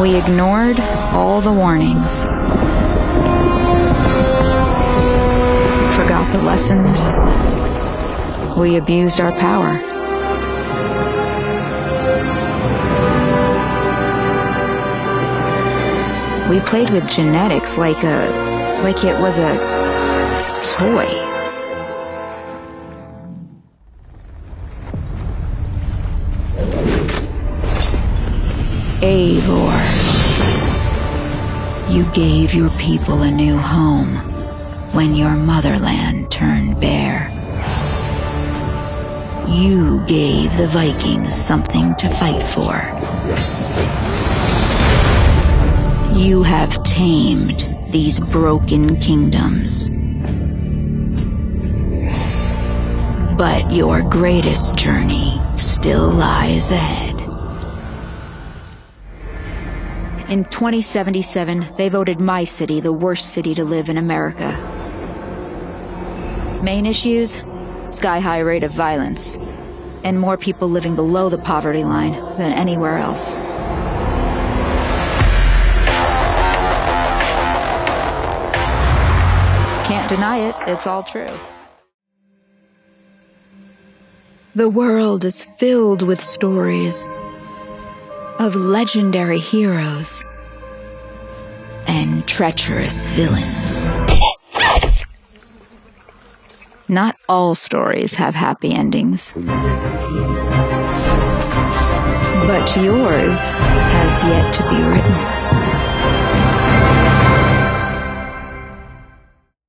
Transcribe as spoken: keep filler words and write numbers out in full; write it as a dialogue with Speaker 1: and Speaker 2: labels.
Speaker 1: We ignored all the warnings. Forgot the lessons. We abused our power. We played with genetics like a... like it was a toy. Eivor, you gave your people a new home when your motherland turned bare. You gave the Vikings something to fight for. You have tamed these broken kingdoms. But your greatest journey still lies ahead. In twenty seventy-seven, they voted my city the worst city to live in America. Main issues? Sky-high rate of violence, and more people living below the poverty line than anywhere else. Can't deny it, it's all true. The world is filled with stories of legendary heroes and treacherous villains. Not all stories have happy endings. But yours has yet to be written.